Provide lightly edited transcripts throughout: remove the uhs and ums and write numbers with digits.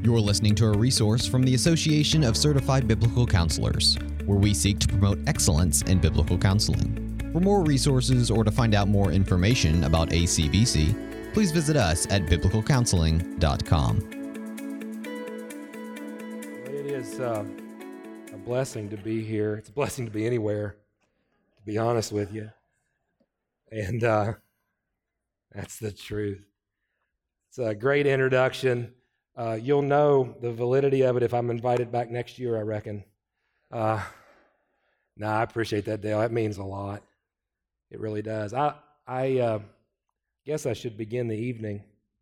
You're listening to a resource from the Association of Certified Biblical Counselors, where we seek to promote excellence in biblical counseling. For more resources or to find out more information about ACBC, please visit us at biblicalcounseling.com. It is a blessing to be here. It's a blessing to be anywhere, to be honest with you. And that's the truth. It's a great introduction. You'll know the validity of it if I'm invited back next year, I reckon. I appreciate that, Dale. That means a lot. It really does. I guess I should begin the evening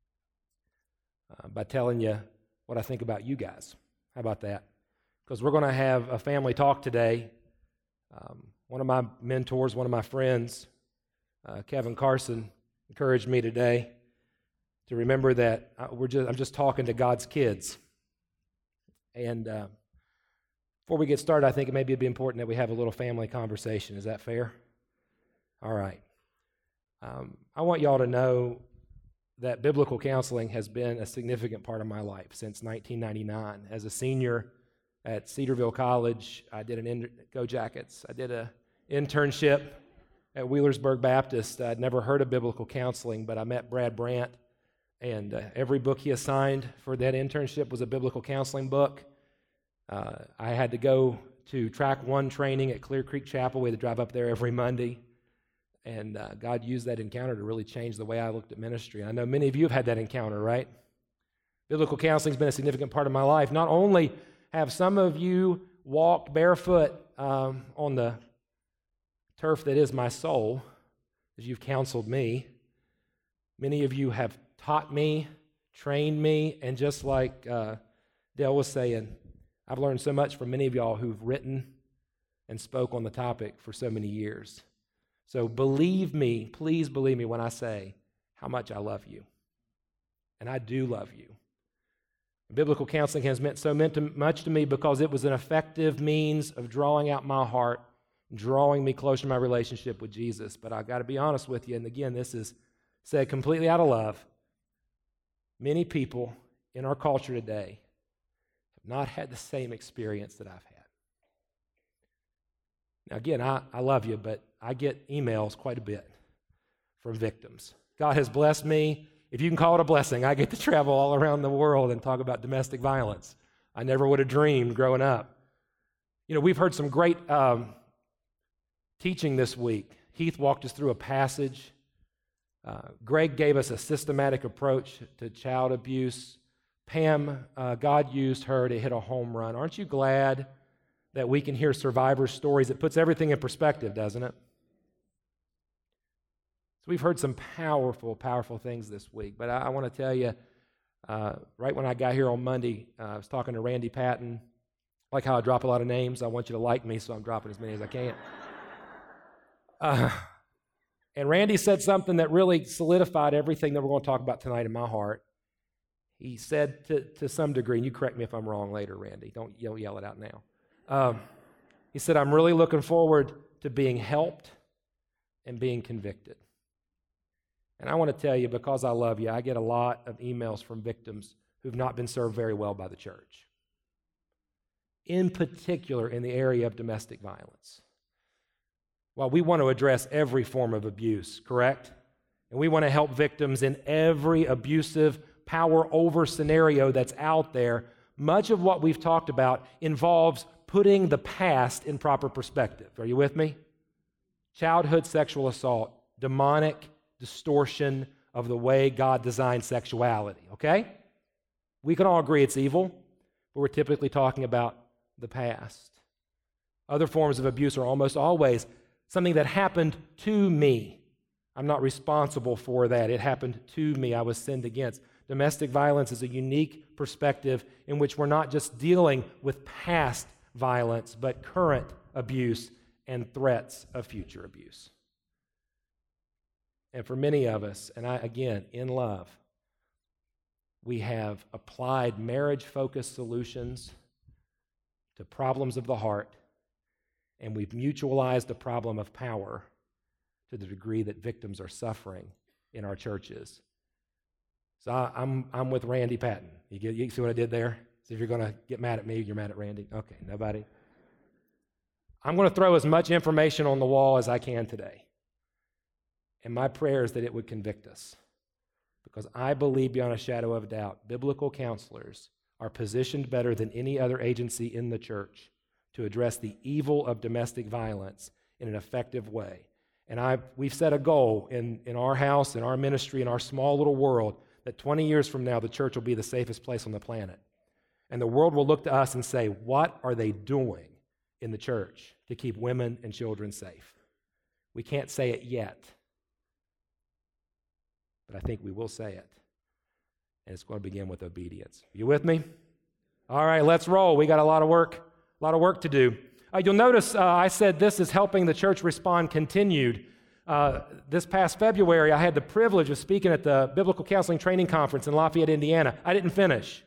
by telling you what I think about you guys. How about that? Because we're going to have a family talk today. One of my mentors, one of my friends, Kevin Carson, encouraged me today to remember that I'm just talking to God's kids. And before we get started, I think maybe it'd be important that we have a little family conversation. Is that fair? All right. I want y'all to know that biblical counseling has been a significant part of my life since 1999. As a senior at Cedarville College, I did Go Jackets. I did an internship at Wheelersburg Baptist. I'd never heard of biblical counseling, but I met Brad Brandt, and every book he assigned for that internship was a biblical counseling book. I had to go to Track 1 training at Clear Creek Chapel. We had to drive up there every Monday, and God used that encounter to really change the way I looked at ministry. I know many of you have had that encounter, right? Biblical counseling has been a significant part of my life. Not only have some of you walked barefoot on the turf that is my soul, as you've counseled me, many of you have taught me, trained me, and just like Dale was saying, I've learned so much from many of y'all who've written and spoke on the topic for so many years. So believe me, please believe me when I say how much I love you. And I do love you. Biblical counseling has meant so much to me because it was an effective means of drawing out my heart, drawing me closer to my relationship with Jesus. But I've got to be honest with you, and again, this is said completely out of love. Many people in our culture today have not had the same experience that I've had. Now, again, I love you, but I get emails quite a bit from victims. God has blessed me. If you can call it a blessing, I get to travel all around the world and talk about domestic violence. I never would have dreamed growing up. You know, we've heard some great teaching this week. Heath walked us through a passage. Greg gave us a systematic approach to child abuse. Pam, God used her to hit a home run. Aren't you glad that we can hear survivors' stories? It puts everything in perspective, doesn't it? So we've heard some powerful, powerful things this week. But I want to tell you, right when I got here on Monday, I was talking to Randy Patton. Like how I drop a lot of names. I want you to like me, so I'm dropping as many as I can. And Randy said something that really solidified everything that we're going to talk about tonight in my heart. He said to some degree, and you correct me if I'm wrong later, Randy. Don't yell it out now. He said, I'm really looking forward to being helped and being convicted. And I want to tell you, because I love you, I get a lot of emails from victims who've not been served very well by the church, in particular in the area of domestic violence. Well, we want to address every form of abuse, correct? And we want to help victims in every abusive power over scenario that's out there. Much of what we've talked about involves putting the past in proper perspective. Are you with me? Childhood sexual assault, demonic distortion of the way God designed sexuality, okay? We can all agree it's evil, but we're typically talking about the past. Other forms of abuse are almost always something that happened to me. I'm not responsible for that. It happened to me. I was sinned against. Domestic violence is a unique perspective in which we're not just dealing with past violence, but current abuse and threats of future abuse. And for many of us, and again, in love, we have applied marriage-focused solutions to problems of the heart, and we've mutualized the problem of power to the degree that victims are suffering in our churches. So I'm with Randy Patton. You see what I did there? So if you're going to get mad at me, you're mad at Randy? Okay, nobody? I'm going to throw as much information on the wall as I can today. And my prayer is that it would convict us. Because I believe beyond a shadow of a doubt, biblical counselors are positioned better than any other agency in the church to address the evil of domestic violence in an effective way. And we've set a goal in our house, in our ministry, in our small little world, that 20 years from now, the church will be the safest place on the planet. And the world will look to us and say, what are they doing in the church to keep women and children safe? We can't say it yet, but I think we will say it. And it's going to begin with obedience. You with me? All right, let's roll. We got a lot of work to do. You'll notice I said this is helping the church respond continued. This past February, I had the privilege of speaking at the Biblical Counseling Training Conference in Lafayette, Indiana. I didn't finish.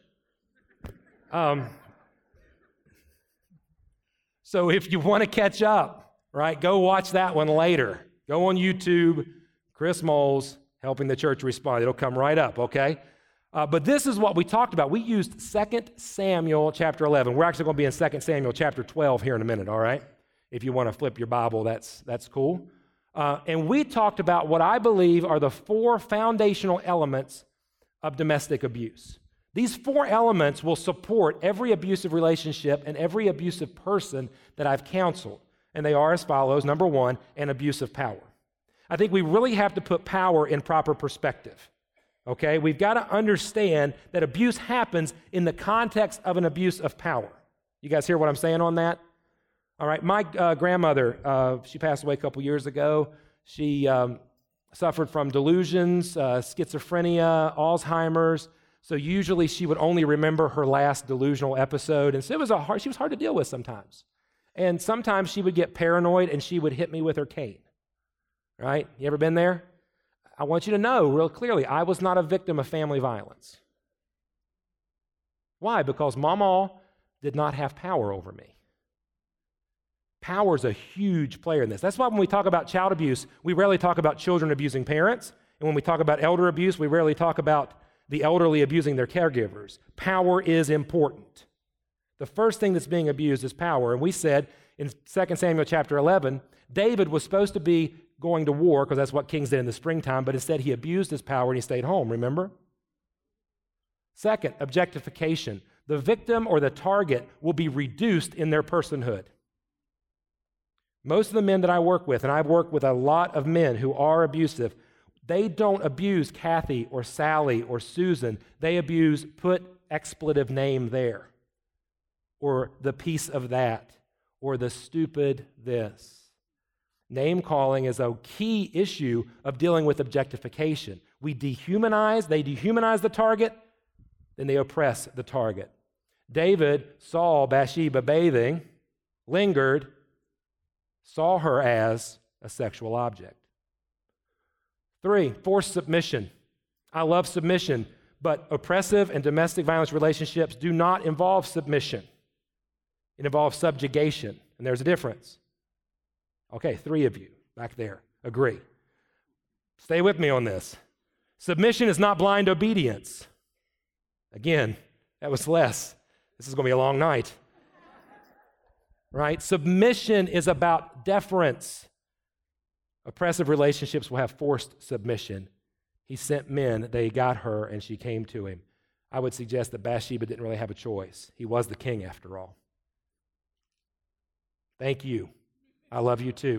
So if you want to catch up, right, go watch that one later. Go on YouTube, Chris Moles, Helping the Church Respond. It'll come right up, okay? But this is what we talked about. We used 2 Samuel chapter 11. We're actually going to be in 2 Samuel chapter 12 here in a minute, all right? If you want to flip your Bible, that's cool. And we talked about what I believe are the 4 foundational elements of domestic abuse. These 4 elements will support every abusive relationship and every abusive person that I've counseled. And they are as follows. Number 1, an abuse of power. I think we really have to put power in proper perspective. Okay, we've got to understand that abuse happens in the context of an abuse of power. You guys hear what I'm saying on that? All right, my grandmother, she passed away a couple years ago. She suffered from delusions, schizophrenia, Alzheimer's. So usually she would only remember her last delusional episode. And so she was hard to deal with sometimes. And sometimes she would get paranoid and she would hit me with her cane. Right? You ever been there? I want you to know real clearly, I was not a victim of family violence. Why? Because Mama did not have power over me. Power is a huge player in this. That's why when we talk about child abuse, we rarely talk about children abusing parents. And when we talk about elder abuse, we rarely talk about the elderly abusing their caregivers. Power is important. The first thing that's being abused is power. And we said in 2 Samuel chapter 11, David was supposed to be going to war, because that's what kings did in the springtime, but instead he abused his power and he stayed home, remember? Second, objectification. The victim or the target will be reduced in their personhood. Most of the men that I work with, and I've worked with a lot of men who are abusive, they don't abuse Kathy or Sally or Susan. They abuse put expletive name there, or the piece of that, or the stupid this. Name calling is a key issue of dealing with objectification. They dehumanize the target, then they oppress the target. David saw Bathsheba bathing, lingered, saw her as a sexual object. 3, forced submission. I love submission, but oppressive and domestic violence relationships do not involve submission. It involves subjugation, and there's a difference. Okay, 3 of you back there agree. Stay with me on this. Submission is not blind obedience. Again, that was less. This is going to be a long night. Right? Submission is about deference. Oppressive relationships will have forced submission. He sent men, they got her, and she came to him. I would suggest that Bathsheba didn't really have a choice. He was the king after all. Thank you. I love you too.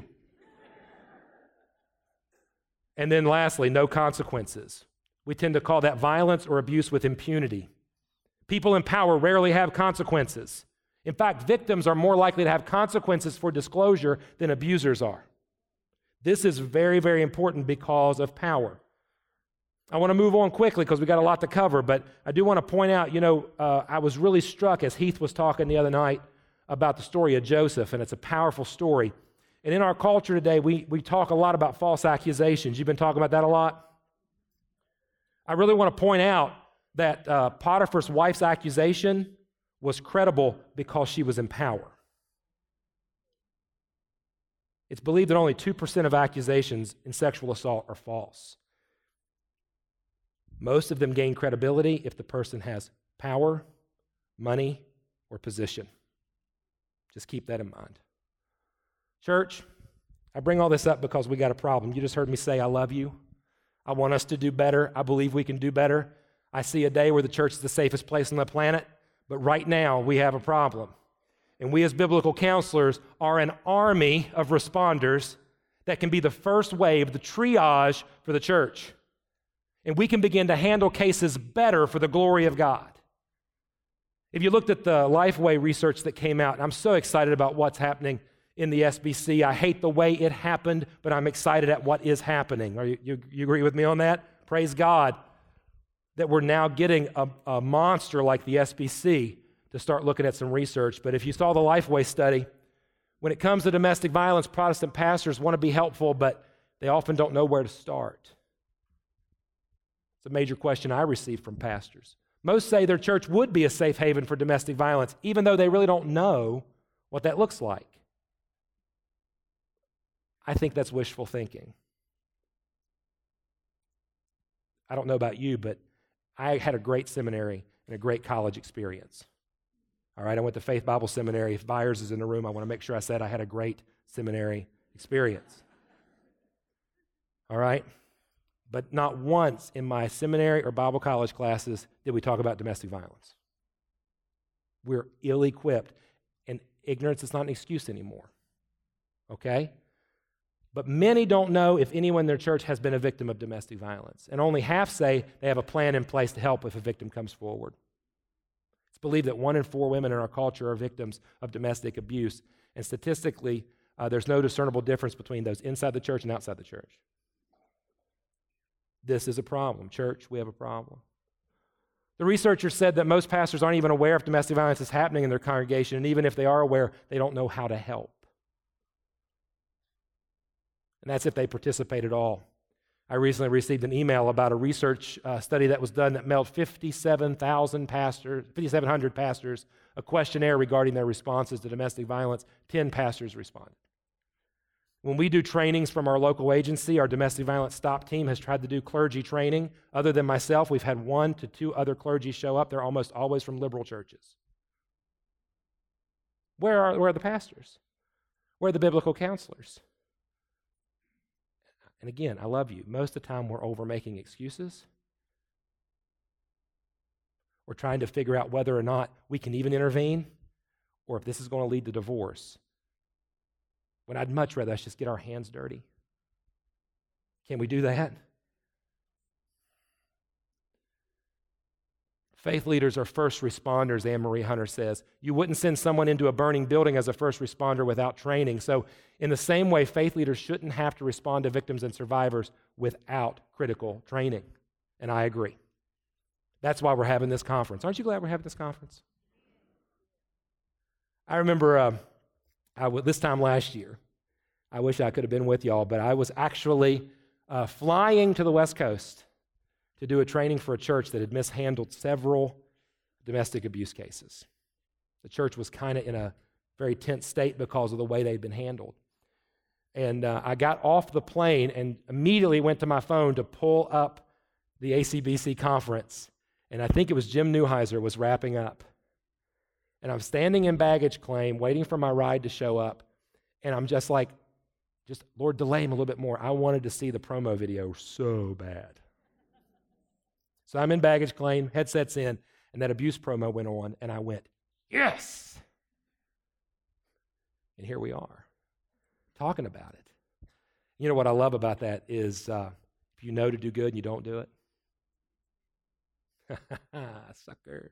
And then lastly, no consequences. We tend to call that violence or abuse with impunity. People in power rarely have consequences. In fact, victims are more likely to have consequences for disclosure than abusers are. This is very, very important because of power. I want to move on quickly because we got a lot to cover, but I do want to point out, I was really struck as Heath was talking the other night about the story of Joseph, and it's a powerful story. And in our culture today, we talk a lot about false accusations. You've been talking about that a lot? I really want to point out that Potiphar's wife's accusation was credible because she was in power. It's believed that only 2% of accusations in sexual assault are false. Most of them gain credibility if the person has power, money, or position. Just keep that in mind. Church, I bring all this up because we got a problem. You just heard me say I love you. I want us to do better. I believe we can do better. I see a day where the church is the safest place on the planet, but right now we have a problem. And we as biblical counselors are an army of responders that can be the first wave, the triage for the church. And we can begin to handle cases better for the glory of God. If you looked at the Lifeway research that came out, I'm so excited about what's happening in the SBC. I hate the way it happened, but I'm excited at what is happening. You agree with me on that? Praise God that we're now getting a monster like the SBC to start looking at some research. But if you saw the Lifeway study, when it comes to domestic violence, Protestant pastors want to be helpful, but they often don't know where to start. It's a major question I receive from pastors. Most say their church would be a safe haven for domestic violence, even though they really don't know what that looks like. I think that's wishful thinking. I don't know about you, but I had a great seminary and a great college experience. All right, I went to Faith Bible Seminary. If Byers is in the room, I want to make sure I said I had a great seminary experience. All right? But not once in my seminary or Bible college classes did we talk about domestic violence. We're ill-equipped, and ignorance is not an excuse anymore. Okay? But many don't know if anyone in their church has been a victim of domestic violence, and only half say they have a plan in place to help if a victim comes forward. It's believed that 1 in 4 women in our culture are victims of domestic abuse, and statistically, there's no discernible difference between those inside the church and outside the church. This is a problem. Church, we have a problem. The researchers said that most pastors aren't even aware if domestic violence is happening in their congregation, and even if they are aware, they don't know how to help. And that's if they participate at all. I recently received an email about a research study that was done that mailed 5,700 pastors a questionnaire regarding their responses to domestic violence. 10 pastors responded. When we do trainings from our local agency, our domestic violence stop team has tried to do clergy training. Other than myself, we've had 1 to 2 other clergy show up. They're almost always from liberal churches. Where are the pastors? Where are the biblical counselors? And again, I love you. Most of the time, we're over making excuses. We're trying to figure out whether or not we can even intervene or if this is going to lead to divorce. When I'd much rather us just get our hands dirty. Can we do that? Faith leaders are first responders, Anne-Marie Hunter says. You wouldn't send someone into a burning building as a first responder without training. So in the same way, faith leaders shouldn't have to respond to victims and survivors without critical training. And I agree. That's why we're having this conference. Aren't you glad we're having this conference? I remember this time last year, I wish I could have been with y'all, but I was actually flying to the West Coast to do a training for a church that had mishandled several domestic abuse cases. The church was kind of in a very tense state because of the way they'd been handled. And I got off the plane and immediately went to my phone to pull up the ACBC conference. And I think it was Jim Neuheiser was wrapping up. And I'm standing in baggage claim, waiting for my ride to show up. And I'm just like, Lord, delay him a little bit more. I wanted to see the promo video so bad. So I'm in baggage claim, headsets in, and that abuse promo went on, and I went, yes! And here we are, talking about it. You know what I love about that is if you know to do good and you don't do it. Suckers.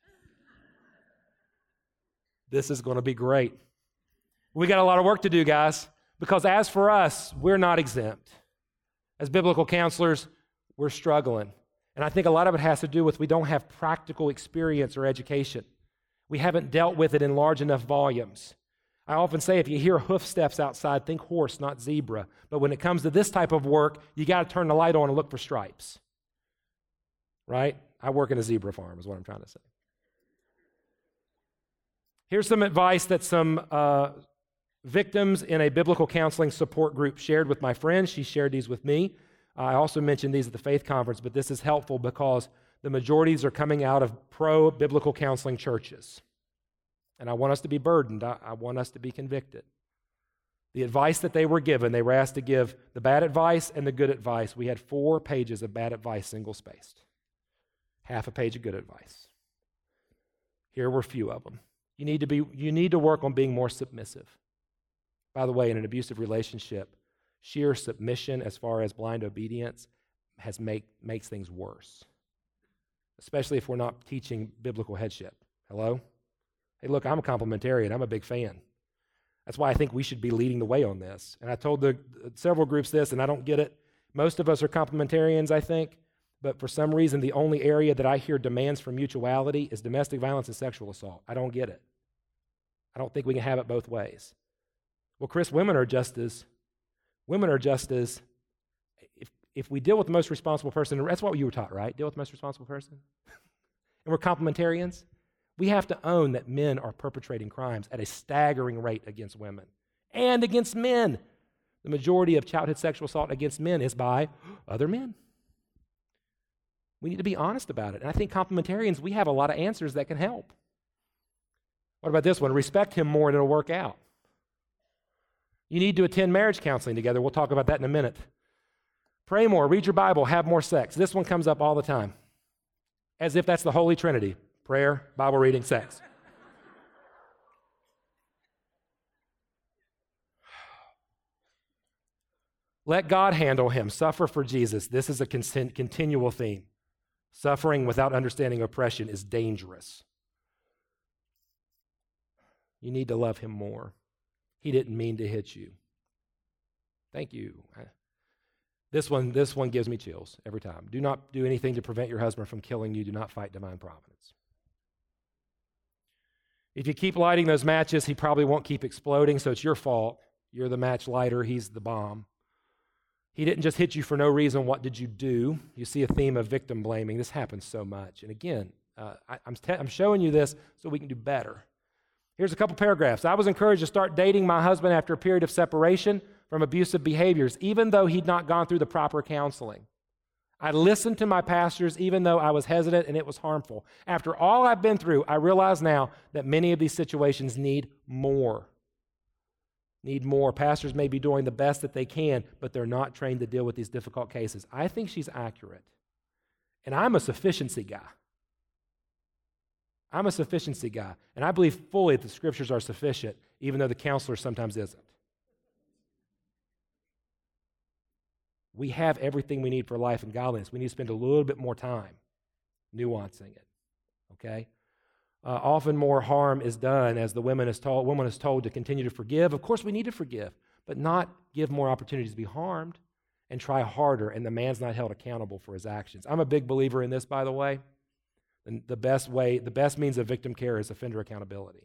This is going to be great. We got a lot of work to do, guys, because as for us, we're not exempt. As biblical counselors, we're struggling. And I think a lot of it has to do with we don't have practical experience or education. We haven't dealt with it in large enough volumes. I often say if you hear hoof steps outside, think horse, not zebra. But when it comes to this type of work, you got to turn the light on and look for stripes. Right? I work in a zebra farm is what I'm trying to say. Here's some advice that some victims in a biblical counseling support group shared with my friend. She shared these with me. I also mentioned these at the Faith Conference, but this is helpful because the majorities are coming out of pro-biblical counseling churches. And I want us to be burdened. I want us to be convicted. The advice that they were given, they were asked to give the bad advice and the good advice. We had 4 pages of bad advice, single-spaced. Half a page of good advice. Here were a few of them. You need to work on being more submissive. By the way, in an abusive relationship, sheer submission as far as blind obedience makes things worse, especially if we're not teaching biblical headship. Hello? Hey, look, I'm a complementarian. I'm a big fan. That's why I think we should be leading the way on this. And I told several groups this, and I don't get it. Most of us are complementarians, I think, but for some reason, the only area that I hear demands for mutuality is domestic violence and sexual assault. I don't get it. I don't think we can have it both ways. Well, Chris, women are just as, if we deal with the most responsible person, that's what you were taught, right? Deal with the most responsible person? And we're complementarians. We have to own that men are perpetrating crimes at a staggering rate against women and against men. The majority of childhood sexual assault against men is by other men. We need to be honest about it. And I think complementarians, we have a lot of answers that can help. What about this one? Respect him more and it'll work out. You need to attend marriage counseling together. We'll talk about that in a minute. Pray more, read your Bible, have more sex. This one comes up all the time, as if that's the Holy Trinity. Prayer, Bible reading, sex. Let God handle him. Suffer for Jesus. This is a continual theme. Suffering without understanding oppression is dangerous. You need to love him more. He didn't mean to hit you. Thank you. This one gives me chills every time. Do not do anything to prevent your husband from killing you. Do not fight divine providence. If you keep lighting those matches, he probably won't keep exploding, so it's your fault. You're the match lighter. He's the bomb. He didn't just hit you for no reason. What did you do? You see a theme of victim blaming. This happens so much. And again, I'm showing you this so we can do better. Here's a couple paragraphs. I was encouraged to start dating my husband after a period of separation from abusive behaviors, even though he'd not gone through the proper counseling. I listened to my pastors even though I was hesitant and it was harmful. After all I've been through, I realize now that many of these situations need more. Need more. Pastors may be doing the best that they can, but they're not trained to deal with these difficult cases. I think she's accurate. And I'm a sufficiency guy. I'm a sufficiency guy, and I believe fully that the scriptures are sufficient, even though the counselor sometimes isn't. We have everything we need for life and godliness. We need to spend a little bit more time nuancing it, okay? Often more harm is done as the woman is told to continue to forgive. Of course, we need to forgive, but not give more opportunities to be harmed and try harder, and the man's not held accountable for his actions. I'm a big believer in this, by the way. And the best means of victim care is offender accountability.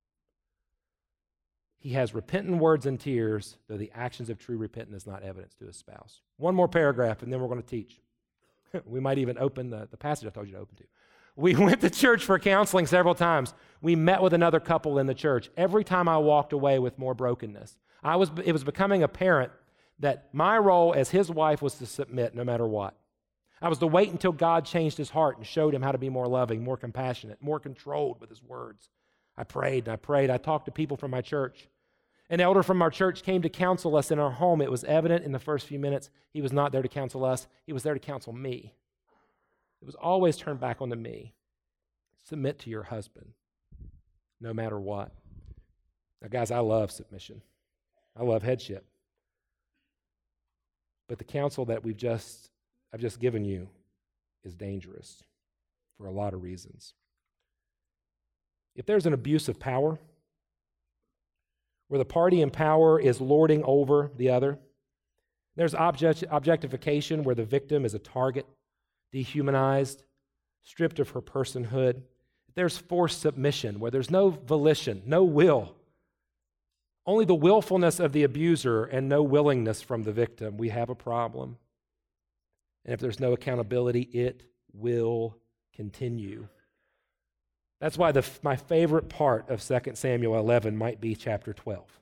He has repentant words and tears, though the actions of true repentance is not evidence to his spouse. One more paragraph, and then we're going to teach. We might even open the passage I told you to open to. We went to church for counseling several times. We met with another couple in the church. Every time I walked away with more brokenness. It was becoming apparent that my role as his wife was to submit no matter what. I was to wait until God changed his heart and showed him how to be more loving, more compassionate, more controlled with his words. I prayed and I prayed. I talked to people from my church. An elder from our church came to counsel us in our home. It was evident in the first few minutes he was not there to counsel us. He was there to counsel me. It was always turned back onto me. Submit to your husband, no matter what. Now, guys, I love submission. I love headship. But the counsel that I've just given you is dangerous for a lot of reasons. If there's an abuse of power, where the party in power is lording over the other, there's objectification where the victim is a target, dehumanized, stripped of her personhood. There's forced submission where there's no volition, no will, only the willfulness of the abuser and no willingness from the victim. We have a problem. And if there's no accountability, it will continue. That's why my favorite part of 2 Samuel 11 might be chapter 12.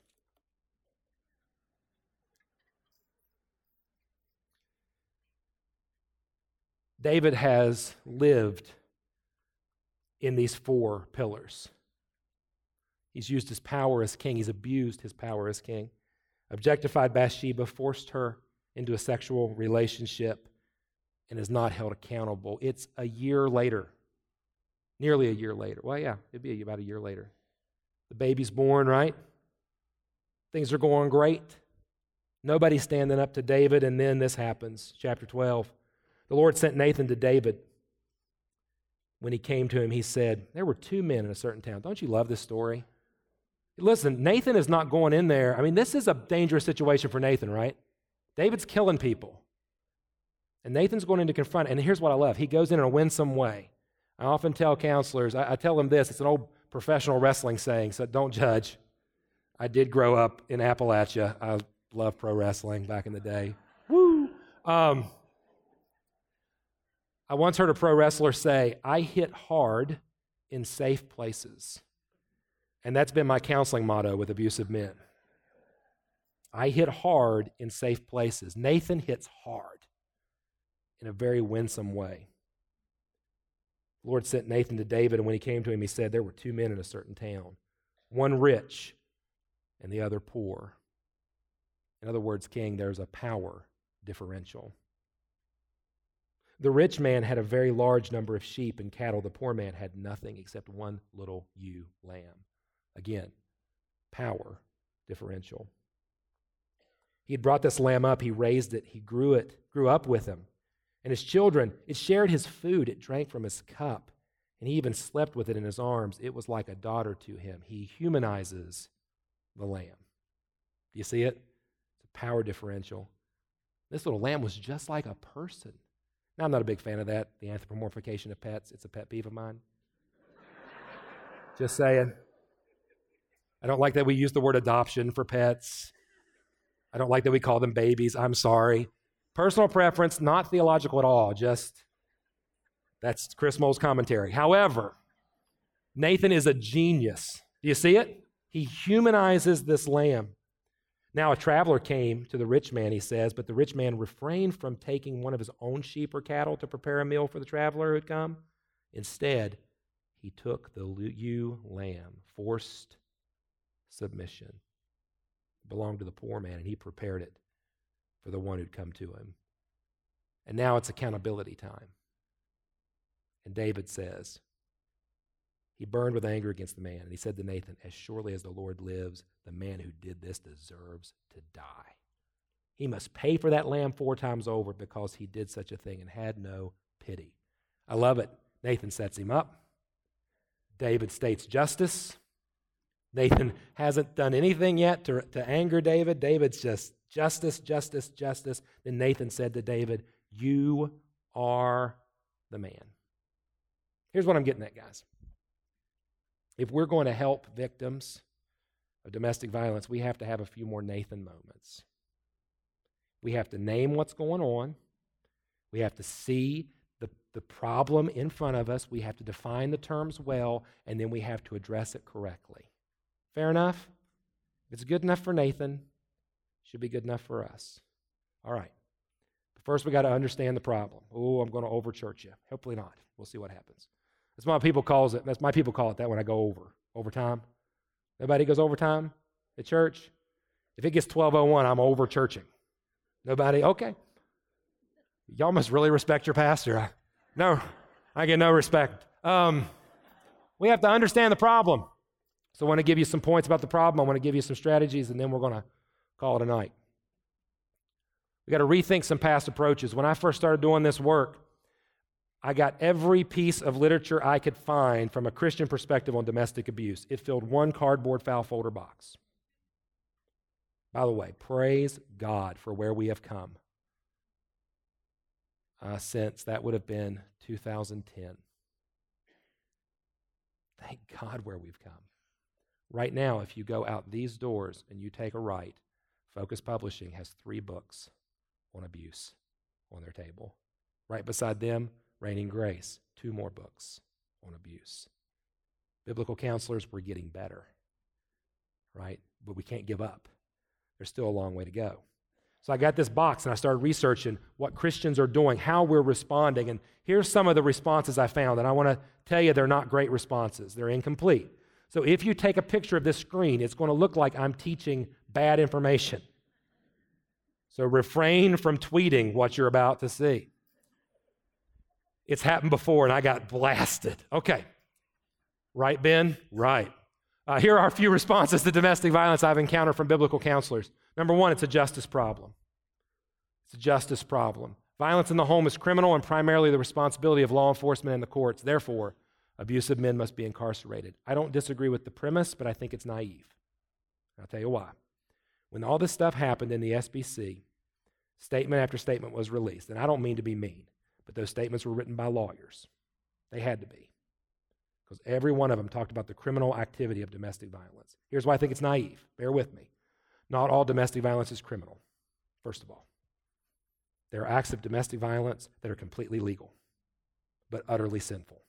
David has lived in these four pillars. He's used his power as king. He's abused his power as king. Objectified Bathsheba, forced her into a sexual relationship, and is not held accountable. It's a year later, nearly a year later. Well, yeah, it'd be about a year later. The baby's born, right? Things are going great. Nobody's standing up to David, and then this happens. Chapter 12. The Lord sent Nathan to David. When he came to him, he said, there were two men in a certain town. Don't you love this story? Listen, Nathan is not going in there. I mean, this is a dangerous situation for Nathan, right? David's killing people. And Nathan's going in to confront, and here's what I love. He goes in a winsome way. I often tell counselors, I tell them this, it's an old professional wrestling saying, so don't judge. I did grow up in Appalachia. I loved pro wrestling back in the day. Woo! I once heard a pro wrestler say, I hit hard in safe places. And that's been my counseling motto with abusive men. I hit hard in safe places. Nathan hits hard in a very winsome way. The Lord sent Nathan to David, and when he came to him, he said, there were two men in a certain town, one rich and the other poor. In other words, king, there's a power differential. The rich man had a very large number of sheep and cattle. The poor man had nothing except one little ewe lamb. Again, power differential. He had brought this lamb up. He raised it. He grew up with him. And his children, it shared his food. It drank from his cup. And he even slept with it in his arms. It was like a daughter to him. He humanizes the lamb. Do you see it? It's a power differential. This little lamb was just like a person. Now, I'm not a big fan of that, the anthropomorphication of pets. It's a pet peeve of mine. Just saying. I don't like that we use the word adoption for pets. I don't like that we call them babies. I'm sorry. Personal preference, not theological at all. Just, that's Chris Moll's commentary. However, Nathan is a genius. Do you see it? He humanizes this lamb. Now a traveler came to the rich man, he says, but the rich man refrained from taking one of his own sheep or cattle to prepare a meal for the traveler who had come. Instead, he took the ewe lamb, forced submission. It belonged to the poor man, and he prepared it for the one who'd come to him. And now it's accountability time. And David says, he burned with anger against the man, and he said to Nathan, as surely as the Lord lives, the man who did this deserves to die. He must pay for that lamb 4 times over because he did such a thing and had no pity. I love it. Nathan sets him up. David states justice. Nathan hasn't done anything yet to anger David. David's just justice, justice, justice. Then Nathan said to David, you are the man. Here's what I'm getting at, guys. If we're going to help victims of domestic violence, we have to have a few more Nathan moments. We have to name what's going on. We have to see the problem in front of us. We have to define the terms well, and then we have to address it correctly. Fair enough? If it's good enough for Nathan, it should be good enough for us. All right. But first, we got to understand the problem. Oh, I'm going to overchurch you. Hopefully not. We'll see what happens. That's my people call it that when I go overtime. Nobody goes overtime at church? If it gets 12:01, I'm overchurching. Nobody? Okay. Y'all must really respect your pastor. No, I get no respect. We have to understand the problem. So I want to give you some points about the problem. I want to give you some strategies, and then we're going to call it a night. We've got to rethink some past approaches. When I first started doing this work, I got every piece of literature I could find from a Christian perspective on domestic abuse. It filled one cardboard file folder box. By the way, praise God for where we have come since that would have been 2010. Thank God where we've come. Right now, if you go out these doors and you take a right, Focus Publishing has 3 books on abuse on their table. Right beside them, Reigning Grace, 2 more books on abuse. Biblical counselors, we're getting better, right? But we can't give up. There's still a long way to go. So I got this box and I started researching what Christians are doing, how we're responding. And here's some of the responses I found. And I want to tell you they're not great responses. They're incomplete. So if you take a picture of this screen, it's going to look like I'm teaching bad information. So refrain from tweeting what you're about to see. It's happened before and I got blasted. Okay. Right, Ben? Right. Here are a few responses to domestic violence I've encountered from biblical counselors. Number one, it's a justice problem. It's a justice problem. Violence in the home is criminal and primarily the responsibility of law enforcement and the courts. Therefore, abusive men must be incarcerated. I don't disagree with the premise, but I think it's naive. I'll tell you why. When all this stuff happened in the SBC, statement after statement was released. And I don't mean to be mean, but those statements were written by lawyers. They had to be. Because every one of them talked about the criminal activity of domestic violence. Here's why I think it's naive. Bear with me. Not all domestic violence is criminal, first of all. There are acts of domestic violence that are completely legal, but utterly sinful.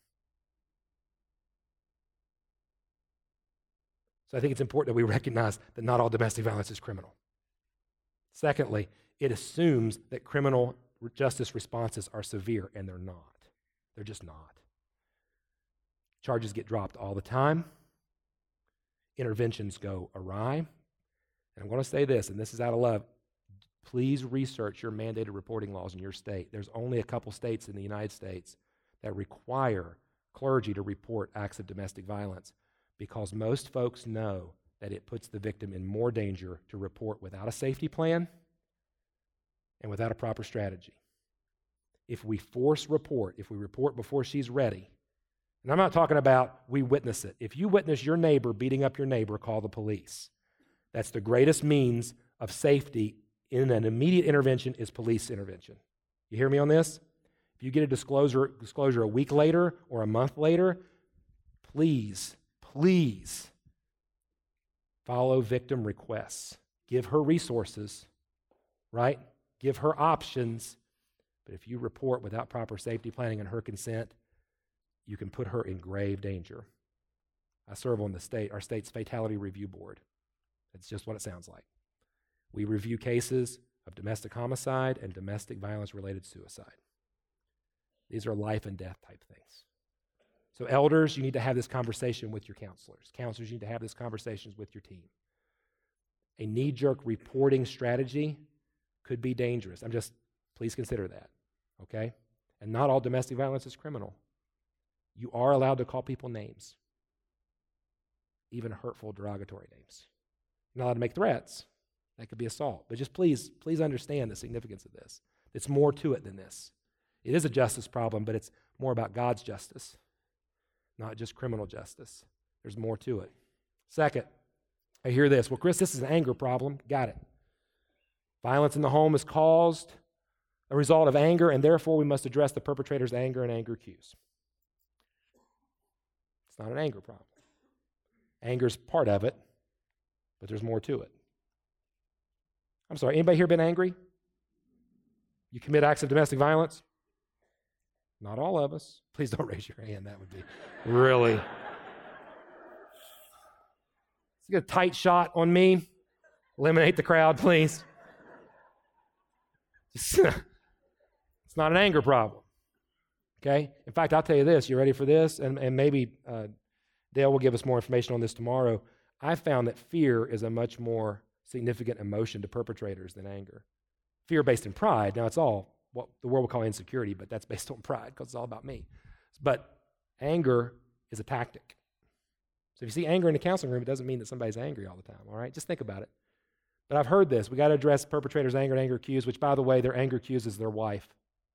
So I think it's important that we recognize that not all domestic violence is criminal. Secondly, it assumes that criminal justice responses are severe, and they're not. They're just not. Charges get dropped all the time. Interventions go awry. And I'm going to say this, and this is out of love. Please research your mandated reporting laws in your state. There's only a couple states in the United States that require clergy to report acts of domestic violence because most folks know that it puts the victim in more danger to report without a safety plan and without a proper strategy. If we force report, if we report before she's ready, and I'm not talking about we witness it. If you witness your neighbor beating up your neighbor, call the police. That's the greatest means of safety in an immediate intervention is police intervention. You hear me on this? If you get a disclosure a week later or a month later, please follow victim requests. Give her resources, right? Give her options. But if you report without proper safety planning and her consent, you can put her in grave danger. I serve on our state's Fatality Review Board. That's just what it sounds like. We review cases of domestic homicide and domestic violence-related suicide. These are life and death type things. So elders, you need to have this conversation with your counselors. Counselors, you need to have these conversations with your team. A knee-jerk reporting strategy could be dangerous. Please consider that, okay? And not all domestic violence is criminal. You are allowed to call people names, even hurtful, derogatory names. You're not allowed to make threats. That could be assault. But just please understand the significance of this. It's more to it than this. It is a justice problem, but it's more about God's justice, not just criminal justice. There's more to it. Second, I hear this. Well, Chris, this is an anger problem. Got it. Violence in the home is caused a result of anger, and therefore we must address the perpetrator's anger and anger cues. It's not an anger problem. Anger's part of it, but there's more to it. I'm sorry, anybody here been angry? You commit acts of domestic violence? Not all of us. Please don't raise your hand. That would be really. Let's get a tight shot on me. Eliminate the crowd, please. It's not an anger problem. Okay? In fact, I'll tell you this. You ready for this? And maybe Dale will give us more information on this tomorrow. I found that fear is a much more significant emotion to perpetrators than anger. Fear based in pride. Now, it's all what the world will call insecurity, but that's based on pride because it's all about me. But anger is a tactic. So if you see anger in the counseling room, it doesn't mean that somebody's angry all the time, all right? Just think about it. But I've heard this. We got to address perpetrators' anger and anger cues, which, by the way, their anger cues is their wife.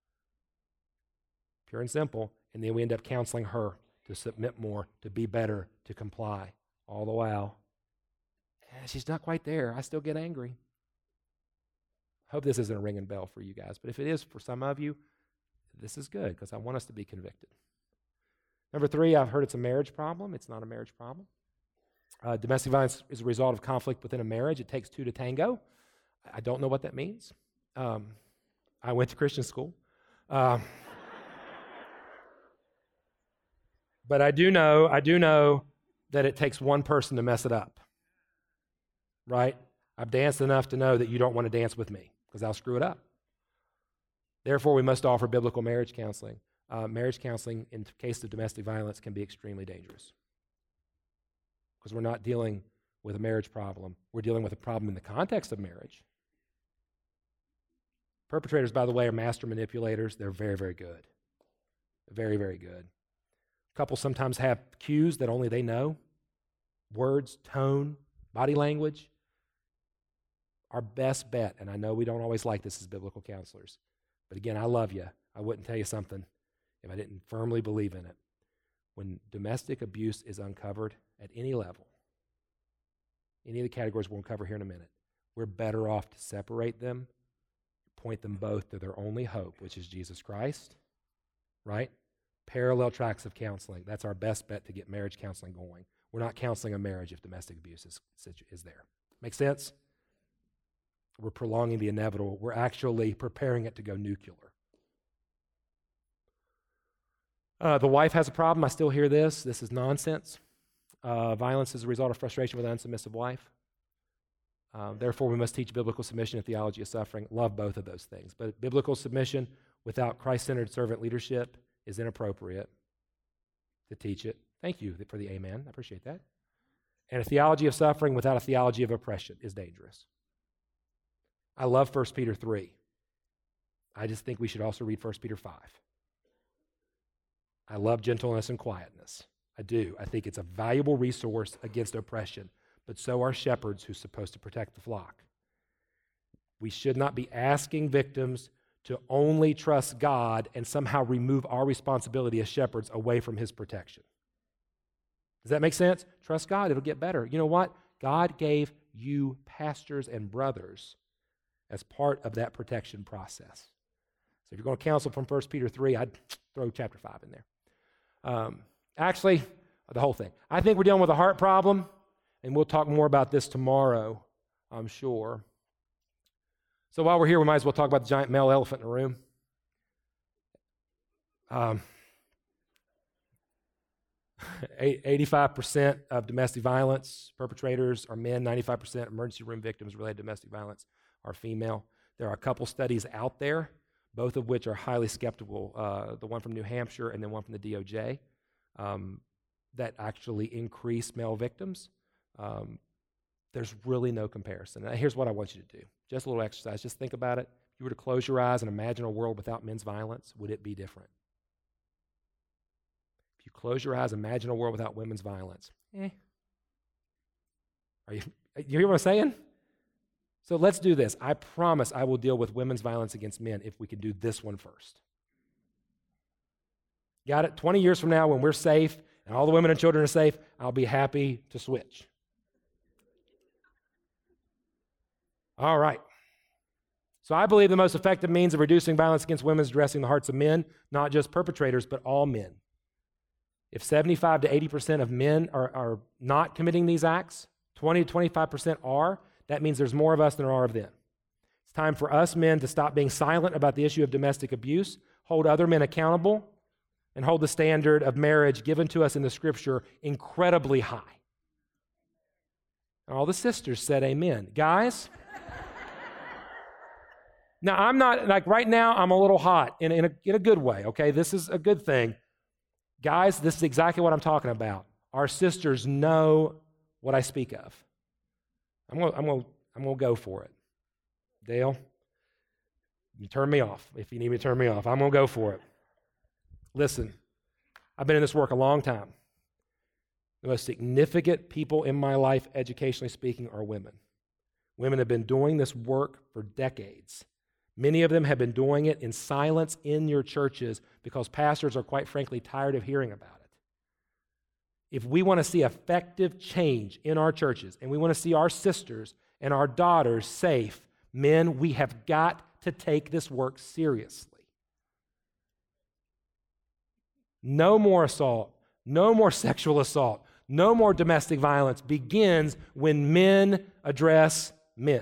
Pure and simple. And then we end up counseling her to submit more, to be better, to comply. All the while, she's not quite there. I still get angry. Hope this isn't a ringing bell for you guys, but if it is for some of you, this is good because I want us to be convicted. Number 3, I've heard it's a marriage problem. It's not a marriage problem. Domestic violence is a result of conflict within a marriage. It takes 2 to tango. I don't know what that means. I went to Christian school. But I do know that it takes one person to mess it up. Right? I've danced enough to know that you don't want to dance with me because I'll screw it up. Therefore, we must offer biblical marriage counseling. Marriage counseling in case of domestic violence can be extremely dangerous because we're not dealing with a marriage problem. We're dealing with a problem in the context of marriage. Perpetrators, by the way, are master manipulators. They're very, very good. Very, very good. Couples sometimes have cues that only they know. Words, tone, body language. Our best bet, and I know we don't always like this as biblical counselors, but again, I love you. I wouldn't tell you something if I didn't firmly believe in it. When domestic abuse is uncovered at any level, any of the categories we'll cover here in a minute, we're better off to separate them, point them both to their only hope, which is Jesus Christ, right? Parallel tracks of counseling. That's our best bet to get marriage counseling going. We're not counseling a marriage if domestic abuse is there. Make sense? We're prolonging the inevitable. We're actually preparing it to go nuclear. The wife has a problem. I still hear this. This is nonsense. Violence is a result of frustration with an unsubmissive wife. Therefore, we must teach biblical submission and theology of suffering. Love both of those things. But biblical submission without Christ-centered servant leadership is inappropriate to teach it. Thank you for the amen. I appreciate that. And a theology of suffering without a theology of oppression is dangerous. I love 1 Peter 3. I just think we should also read 1 Peter 5. I love gentleness and quietness. I do. I think it's a valuable resource against oppression, but so are shepherds who's supposed to protect the flock. We should not be asking victims to only trust God and somehow remove our responsibility as shepherds away from his protection. Does that make sense? Trust God, it'll get better. You know what? God gave you pastors and brothers as part of that protection process. So if you're going to counsel from 1 Peter 3, I'd throw chapter 5 in there. Actually, the whole thing. I think we're dealing with a heart problem, and we'll talk more about this tomorrow, I'm sure. So while we're here, we might as well talk about the giant male elephant in the room. 85% of domestic violence perpetrators are men. 95% of emergency room victims related to domestic violence are female. There are a couple studies out there, both of which are highly skeptical, the one from New Hampshire and then one from the DOJ, that actually increase male victims. There's really no comparison. Now, here's what I want you to do. Just a little exercise. Just think about it. If you were to close your eyes and imagine a world without men's violence, would it be different? If you close your eyes, imagine a world without women's violence. You hear what I'm saying? So let's do this. I promise I will deal with women's violence against men if we can do this one first. Got it? 20 years from now, when we're safe and all the women and children are safe, I'll be happy to switch. All right. So I believe the most effective means of reducing violence against women is addressing the hearts of men, not just perpetrators, but all men. If 75 to 80% of men are not committing these acts, 20 to 25% are, that means there's more of us than there are of them. It's time for us men to stop being silent about the issue of domestic abuse, hold other men accountable, and hold the standard of marriage given to us in the Scripture incredibly high. And all the sisters said amen. Guys, now I'm not, like right now, I'm a little hot in a good way, okay? This is a good thing. Guys, this is exactly what I'm talking about. Our sisters know what I speak of. I'm gonna go for it. Dale, you turn me off if you need me to turn me off. I'm gonna go for it. Listen, I've been in this work a long time. The most significant people in my life, educationally speaking, are women. Women have been doing this work for decades. Many of them have been doing it in silence in your churches because pastors are, quite frankly, tired of hearing about it. If we want to see effective change in our churches and we want to see our sisters and our daughters safe, men, we have got to take this work seriously. No more assault, no more sexual assault, no more domestic violence begins when men address men.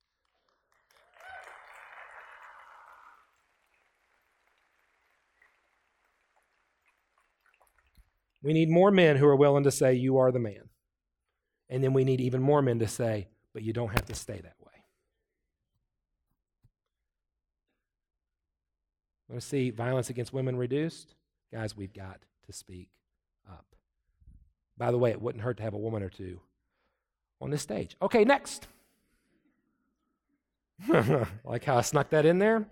We need more men who are willing to say, you are the man. And then we need even more men to say, but you don't have to stay that way. Want to see violence against women reduced? Guys, we've got to speak up. By the way, it wouldn't hurt to have a woman or two on this stage. Okay, next. Like how I snuck that in there?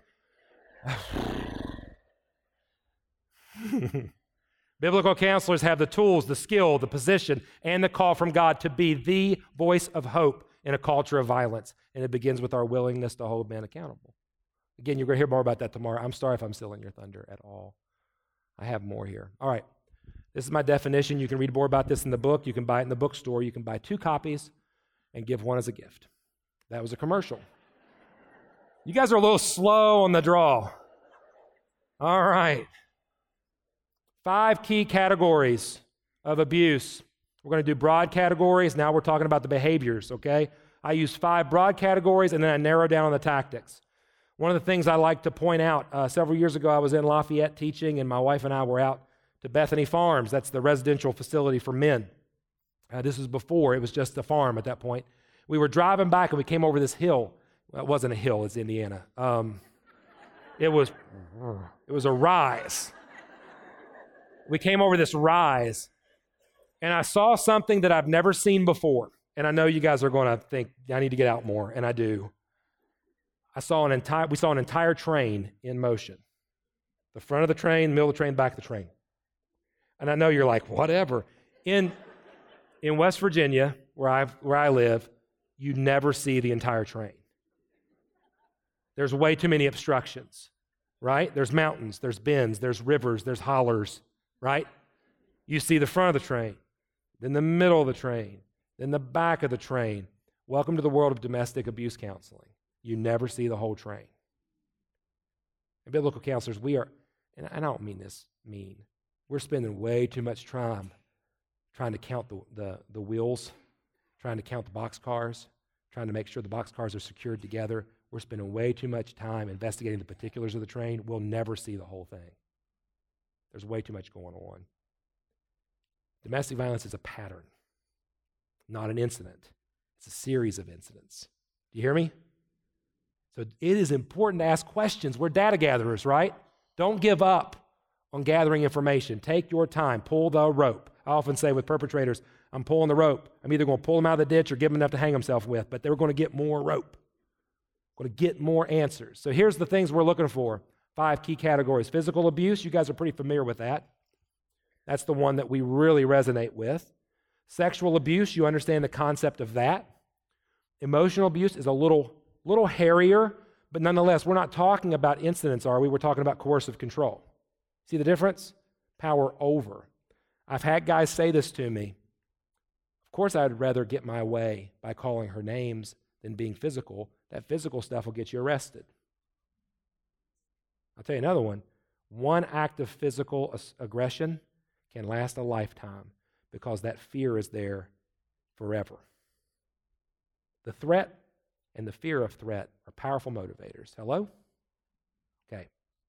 Biblical counselors have the tools, the skill, the position, and the call from God to be the voice of hope in a culture of violence. And it begins with our willingness to hold men accountable. Again, you're going to hear more about that tomorrow. I'm sorry if I'm stealing your thunder at all. I have more here. All right. This is my definition. You can read more about this in the book. You can buy it in the bookstore. You can buy 2 copies and give one as a gift. That was a commercial. You guys are a little slow on the draw. All right. 5 key categories of abuse. We're going to do broad categories. Now we're talking about the behaviors, okay? I use 5 broad categories, and then I narrow down on the tactics. One of the things I like to point out, several years ago I was in Lafayette teaching, and my wife and I were out to Bethany Farms. That's the residential facility for men. This was before. It was just a farm at that point. We were driving back, and we came over this hill. Well, it wasn't a hill. It's Indiana. It was a rise. We came over this rise, and I saw something that I've never seen before. And I know you guys are going to think, I need to get out more, and I do. We saw an entire train in motion. The front of the train, middle of the train, back of the train. And I know you're like, whatever. In West Virginia, where I live, you never see the entire train. There's way too many obstructions, right? There's mountains, there's bends, there's rivers, there's hollers, right? You see the front of the train, then the middle of the train, then the back of the train. Welcome to the world of domestic abuse counseling. You never see the whole train. And biblical counselors, we are, and I don't mean this mean, we're spending way too much time trying to count the wheels, trying to count the boxcars, trying to make sure the boxcars are secured together. We're spending way too much time investigating the particulars of the train. We'll never see the whole thing. There's way too much going on. Domestic violence is a pattern, not an incident. It's a series of incidents. Do you hear me? So it is important to ask questions. We're data gatherers, right? Don't give up on gathering information. Take your time. Pull the rope. I often say with perpetrators, I'm pulling the rope. I'm either going to pull them out of the ditch or give them enough to hang himself with, but they're going to get more rope. Going to get more answers. So here's the things we're looking for. 5 key categories. Physical abuse, you guys are pretty familiar with that. That's the one that we really resonate with. Sexual abuse, you understand the concept of that. Emotional abuse is a little hairier, but nonetheless, we're not talking about incidents, are we? We're talking about coercive control. See the difference? Power over. I've had guys say this to me. Of course, I'd rather get my way by calling her names than being physical. That physical stuff will get you arrested. I'll tell you another one. One act of physical aggression can last a lifetime because that fear is there forever. The threat and the fear of threat are powerful motivators. Hello? Okay.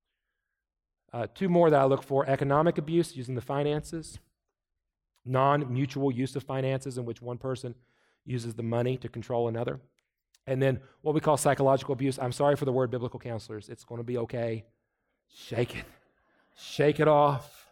2 more that I look for. Economic abuse, using the finances. Non-mutual use of finances, in which one person uses the money to control another. And then what we call psychological abuse. I'm sorry for the word biblical counselors. It's going to be okay. Shake it. Shake it off.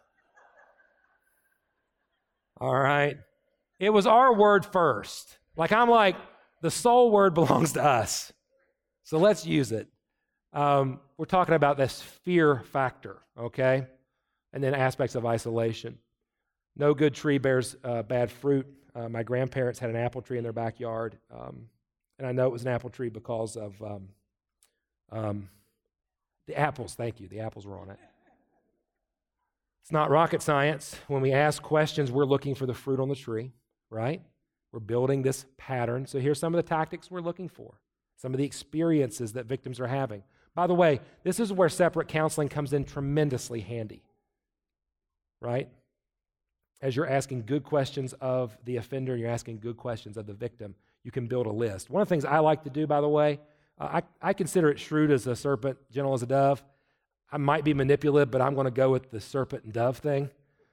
All right. It was our word first. I'm like, the sole word belongs to us. So let's use it. We're talking about this fear factor, okay? And then aspects of isolation. No good tree bears bad fruit. My grandparents had an apple tree in their backyard. And I know it was an apple tree because of the apples. Thank you. The apples were on it. It's not rocket science. When we ask questions, we're looking for the fruit on the tree, right? We're building this pattern. So here's some of the tactics we're looking for, some of the experiences that victims are having. By the way, this is where separate counseling comes in tremendously handy, right? As you're asking good questions of the offender, you're asking good questions of the victim, you can build a list. One of the things I like to do, by the way, I consider it shrewd as a serpent, gentle as a dove. I might be manipulative, but I'm going to go with the serpent and dove thing,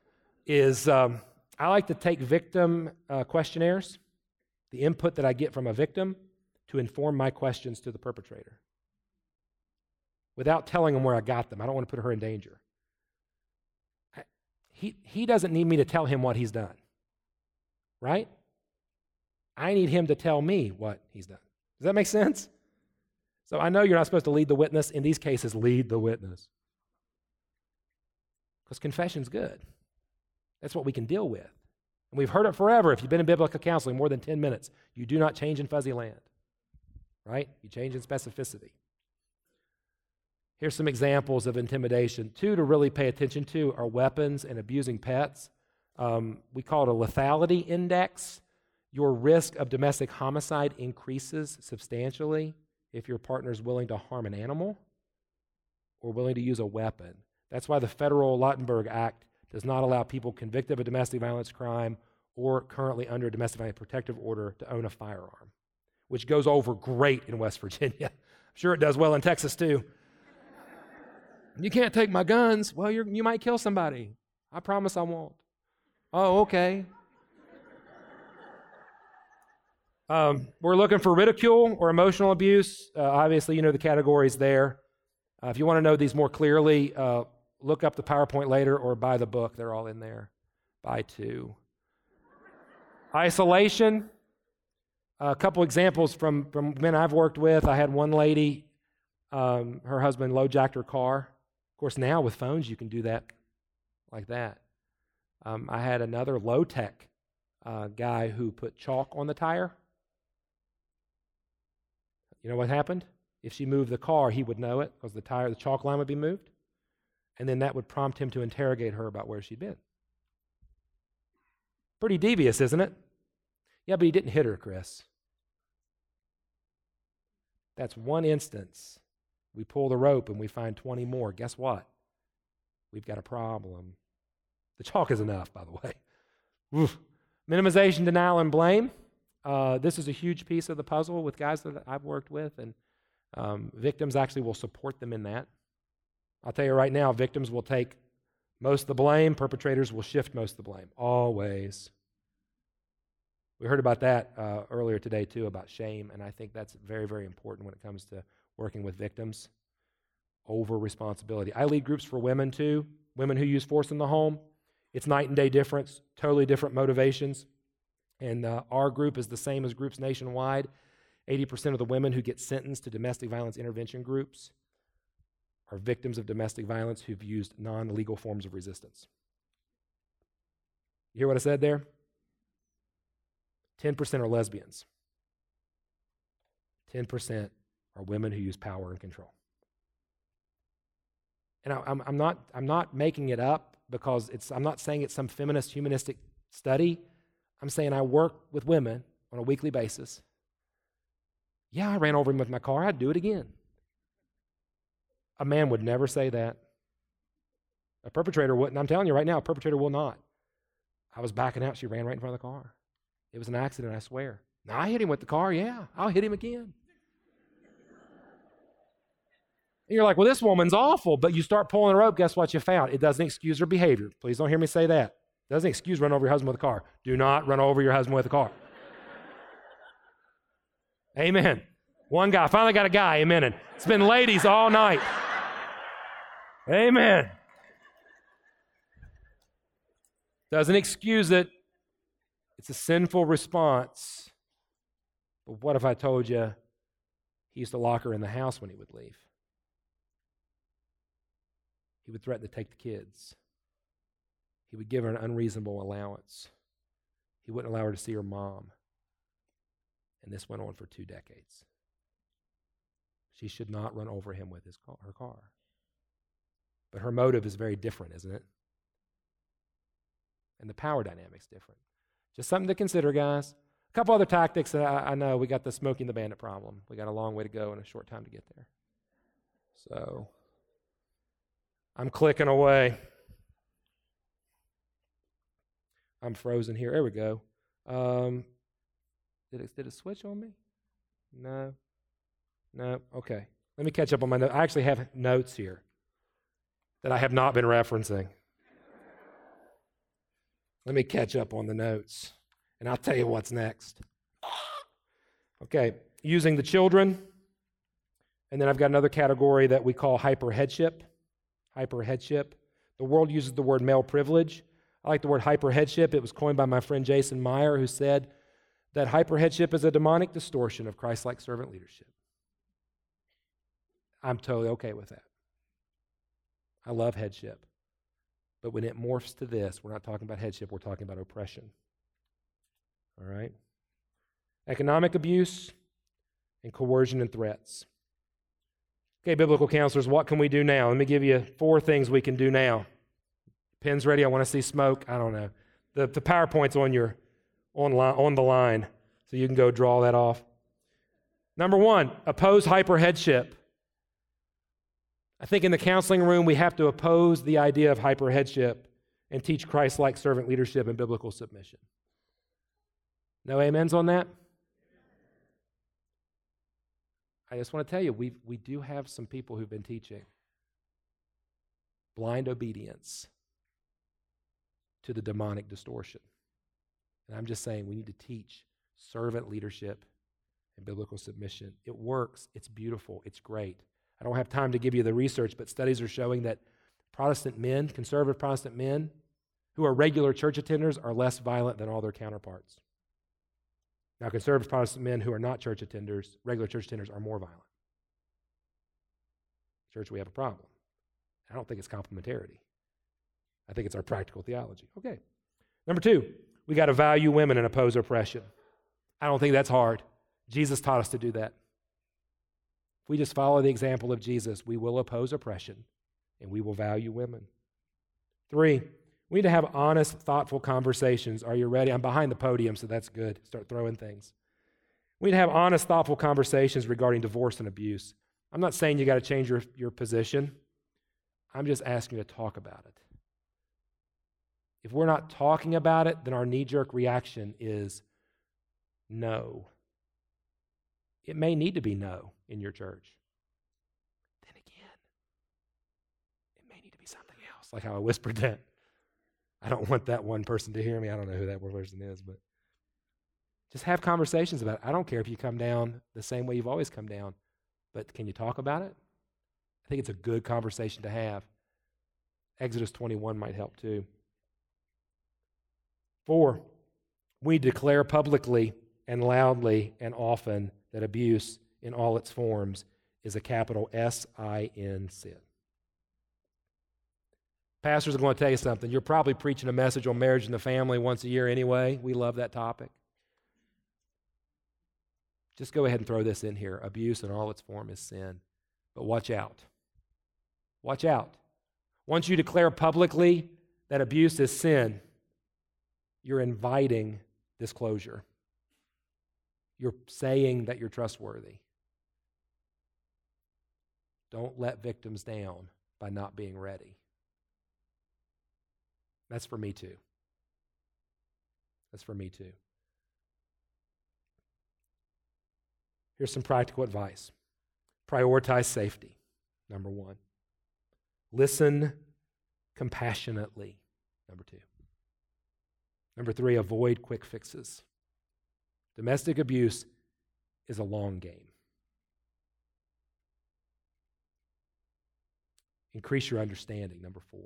I like to take victim questionnaires, the input that I get from a victim, to inform my questions to the perpetrator. without telling them where I got them. I don't want to put her in danger. He doesn't need me to tell him what he's done, right? I need him to tell me what he's done. Does that make sense? So I know you're not supposed to lead the witness. In these cases, lead the witness. Because confession's good. That's what we can deal with. And we've heard it forever. If you've been in biblical counseling more than 10 minutes, you do not change in fuzzy land, right? You change in specificity. Here's some examples of intimidation. 2 to really pay attention to are weapons and abusing pets. We call it a lethality index. Your risk of domestic homicide increases substantially if your partner is willing to harm an animal or willing to use a weapon. That's why the Federal Lautenberg Act does not allow people convicted of a domestic violence crime or currently under a domestic violence protective order to own a firearm, which goes over great in West Virginia. I'm sure it does well in Texas too. You can't take my guns. Well, you might kill somebody. I promise I won't. Oh, okay. We're looking for ridicule or emotional abuse. Obviously, you know the categories there. If you want to know these more clearly, look up the PowerPoint later or buy the book. They're all in there. Buy 2. Isolation. A couple examples from men I've worked with. I had one lady, her husband low-jacked her car. Of course, now with phones, you can do that like that. I had another low-tech guy who put chalk on the tire. You know what happened? If she moved the car, he would know it because the chalk line would be moved. And then that would prompt him to interrogate her about where she'd been. Pretty devious, isn't it? Yeah, but he didn't hit her, Chris. That's one instance. We pull the rope and we find 20 more. Guess what? We've got a problem. The chalk is enough, by the way. Oof. Minimization, denial, and blame. This is a huge piece of the puzzle with guys that I've worked with, and victims actually will support them in that. I'll tell you right now, victims will take most of the blame. Perpetrators will shift most of the blame, always. We heard about that earlier today, too, about shame, and I think that's very, very important when it comes to working with victims. Over responsibility. I lead groups for women, too, women who use force in the home. It's night and day difference, totally different motivations. And our group is the same as groups nationwide. 80% of the women who get sentenced to domestic violence intervention groups are victims of domestic violence who've used non-legal forms of resistance. You hear what I said there? 10% are lesbians. 10% are women who use power and control. And I'm not making it up because I'm not saying it's some feminist humanistic study. I'm saying I work with women on a weekly basis. Yeah, I ran over him with my car. I'd do it again. A man would never say that. A perpetrator wouldn't. I'm telling you right now, a perpetrator will not. I was backing out. She ran right in front of the car. It was an accident, I swear. Now, I hit him with the car. Yeah, I'll hit him again. And you're like, well, this woman's awful. But you start pulling the rope, guess what you found? It doesn't excuse her behavior. Please don't hear me say that. It doesn't excuse running over your husband with a car. Do not run over your husband with a car. Amen. One guy. Finally got a guy. Amen. And it's been ladies all night. Amen. Doesn't excuse it. It's a sinful response. But what if I told you he used to lock her in the house when he would leave? He would threaten to take the kids. He would give her an unreasonable allowance. He wouldn't allow her to see her mom. And this went on for 2 decades. She should not run over him with her car. But her motive is very different, isn't it? And the power dynamic's different. Just something to consider, guys. A couple other tactics that I know. We got the smoking the bandit problem. We got a long way to go and a short time to get there. So, I'm clicking away. I'm frozen here. There we go. Did it switch on me? No. Okay. Let me catch up on my notes. I actually have notes here that I have not been referencing. Let me catch up on the notes, and I'll tell you what's next. Okay. Using the children. And then I've got another category that we call hyperheadship. Hyperheadship. The world uses the word male privilege. I like the word hyperheadship. It was coined by my friend Jason Meyer, who said that hyperheadship is a demonic distortion of Christ-like servant leadership. I'm totally okay with that. I love headship. But when it morphs to this, we're not talking about headship, we're talking about oppression. All right? Economic abuse and coercion and threats. Okay, biblical counselors, what can we do now? Let me give you 4 things we can do now. Pens ready? I want to see smoke. I don't know. The PowerPoint's on the line, so you can go draw that off. Number 1, oppose hyperheadship. I think in the counseling room we have to oppose the idea of hyperheadship and teach Christ-like servant leadership and biblical submission. No amens on that? I just want to tell you, we do have some people who've been teaching blind obedience to the demonic distortion. And I'm just saying we need to teach servant leadership and biblical submission. It works. It's beautiful. It's great. I don't have time to give you the research, but studies are showing that Protestant men, conservative Protestant men, who are regular church attenders are less violent than all their counterparts. Now, conservative Protestant men who are not church attenders, regular church attenders, are more violent. Church, we have a problem. I don't think it's complementarity. I think it's our practical theology. Okay. Number 2, we got to value women and oppose oppression. I don't think that's hard. Jesus taught us to do that. If we just follow the example of Jesus, we will oppose oppression and we will value women. 3, we need to have honest, thoughtful conversations. Are you ready? I'm behind the podium, so that's good. Start throwing things. We need to have honest, thoughtful conversations regarding divorce and abuse. I'm not saying you got to change your position. I'm just asking you to talk about it. If we're not talking about it, then our knee-jerk reaction is no. It may need to be no in your church. Then again, it may need to be something else, like how I whispered that. I don't want that one person to hear me. I don't know who that one person is, but just have conversations about it. I don't care if you come down the same way you've always come down, but can you talk about it? I think it's a good conversation to have. Exodus 21 might help too. 4, we declare publicly and loudly and often that abuse in all its forms is a capital S-I-N sin. Pastors are going to tell you something. You're probably preaching a message on marriage and the family once a year anyway. We love that topic. Just go ahead and throw this in here. Abuse in all its form is sin. But watch out. Watch out. Once you declare publicly that abuse is sin, you're inviting disclosure. You're saying that you're trustworthy. Don't let victims down by not being ready. That's for me too. That's for me too. Here's some practical advice. Prioritize safety, number 1. Listen compassionately, number 2. Number 3, avoid quick fixes. Domestic abuse is a long game. Increase your understanding, number 4.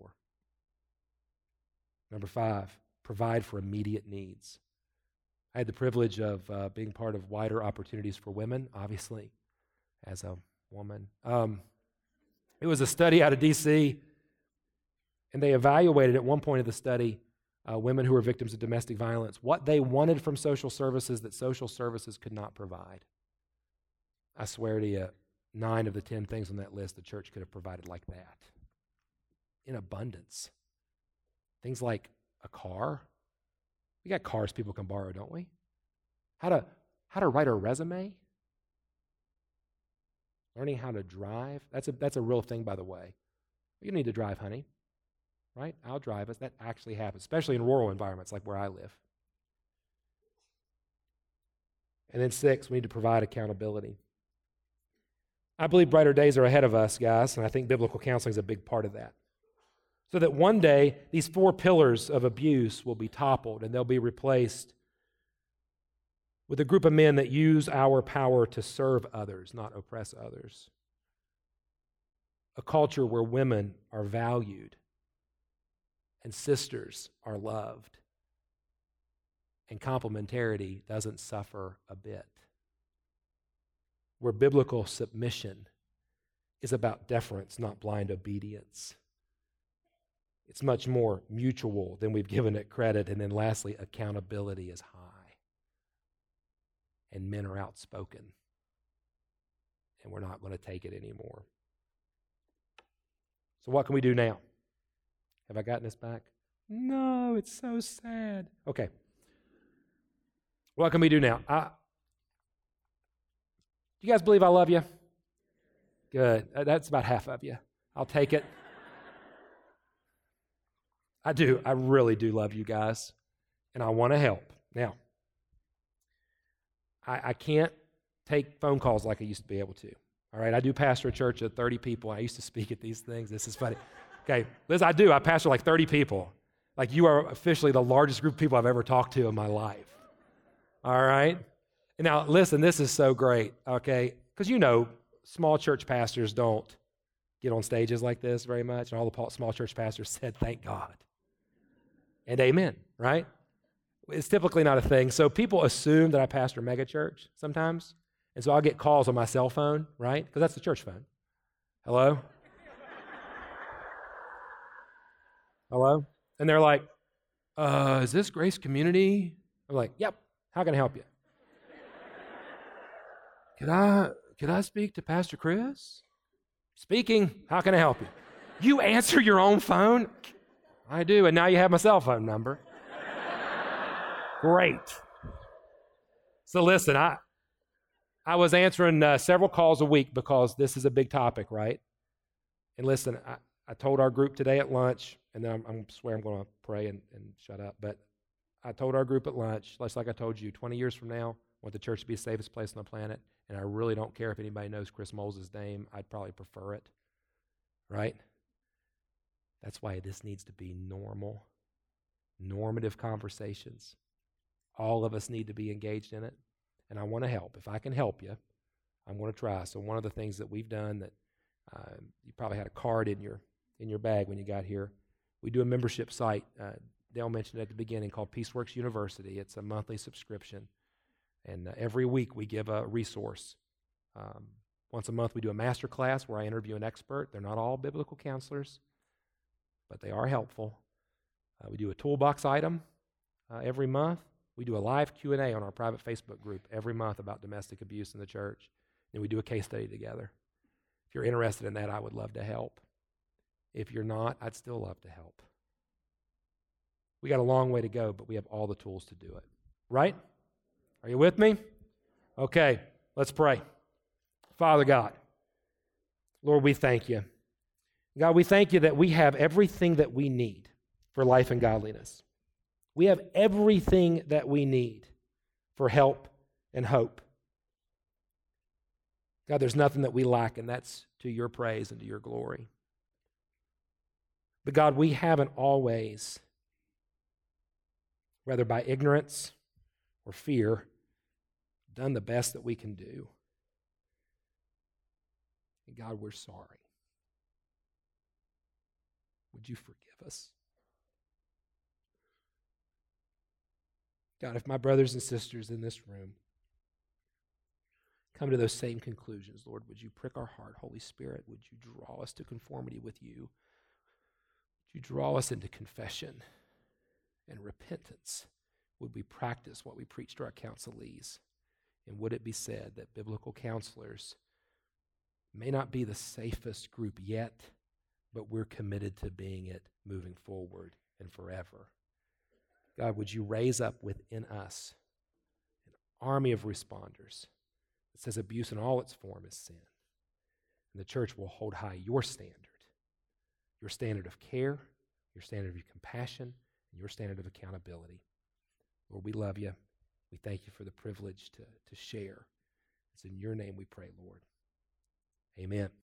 Number 5, provide for immediate needs. I had the privilege of being part of wider opportunities for women, obviously, as a woman. It was a study out of D.C., and they evaluated at one point of the study women who were victims of domestic violence, what they wanted from social services that social services could not provide. I swear to you, 9 of the 10 things on that list the church could have provided like that. In abundance. Things like a car. We got cars people can borrow, don't we? How to write a resume. Learning how to drive. That's a real thing, by the way. You don't need to drive, honey. Right? I'll drive us. That actually happens, especially in rural environments like where I live. And then 6, we need to provide accountability. I believe brighter days are ahead of us, guys, and I think biblical counseling is a big part of that. So that one day, these 4 pillars of abuse will be toppled and they'll be replaced with a group of men that use our power to serve others, not oppress others. a culture where women are valued and sisters are loved and complementarity doesn't suffer a bit, where biblical submission is about deference, not blind obedience. It's much more mutual than we've given it credit. And then lastly, accountability is high. And men are outspoken. And we're not going to take it anymore. So what can we do now? Have I gotten this back? No, it's so sad. Okay. What can we do now? Do you guys believe I love you? Good. That's about half of you. I'll take it. I do. I really do love you guys. And I want to help. Now, I can't take phone calls like I used to be able to. All right? I do pastor a church of 30 people. I used to speak at these things. This is funny. Okay, Liz, I do. I pastor like 30 people. Like you are officially the largest group of people I've ever talked to in my life. All right? And now, listen, this is so great, okay? Because you know, small church pastors don't get on stages like this very much. And all the small church pastors said, thank God. And amen, right? It's typically not a thing. So people assume that I pastor a mega church sometimes. And so I'll get calls on my cell phone, right? Because that's the church phone. Hello? Hello? And they're like, is this Grace Community? I'm like, yep. How can I help you? Could I speak to Pastor Chris? Speaking. How can I help you? You answer your own phone? I do, and now you have my cell phone number. Great. So listen, I was answering several calls a week because this is a big topic, right? And listen, I told our group today at lunch, and then I swear I'm going to pray and shut up, but I told our group at lunch, just like I told you, 20 years from now, I want the church to be the safest place on the planet, and I really don't care if anybody knows Chris Moles' name. I'd probably prefer it, right? That's why this needs to be normal, normative conversations. All of us need to be engaged in it, and I want to help. If I can help you, I'm going to try. So one of the things that we've done that you probably had a card in your bag when you got here, we do a membership site. Dale mentioned it at the beginning called Peaceworks University. It's a monthly subscription, and every week we give a resource. Once a month we do a master class where I interview an expert. They're not all biblical counselors, but they are helpful. We do a toolbox item every month. We do a live Q&A on our private Facebook group every month about domestic abuse in the church. And we do a case study together. If you're interested in that, I would love to help. If you're not, I'd still love to help. We got a long way to go, but we have all the tools to do it. Right? Are you with me? Okay, let's pray. Father God, Lord, we thank you. God, we thank you that we have everything that we need for life and godliness. We have everything that we need for help and hope. God, there's nothing that we lack, and that's to your praise and to your glory. But God, we haven't always, whether by ignorance or fear, done the best that we can do. And God, we're sorry. Would you forgive us? God, if my brothers and sisters in this room come to those same conclusions, Lord, would you prick our heart? Holy Spirit, would you draw us to conformity with you? Would you draw us into confession and repentance? Would we practice what we preach to our counselees? And would it be said that biblical counselors may not be the safest group yet, but we're committed to being it moving forward and forever? God, would you raise up within us an army of responders that says abuse in all its form is sin. And the church will hold high your standard of care, your standard of compassion, and your standard of accountability. Lord, we love you. We thank you for the privilege to share. It's in your name we pray, Lord. Amen.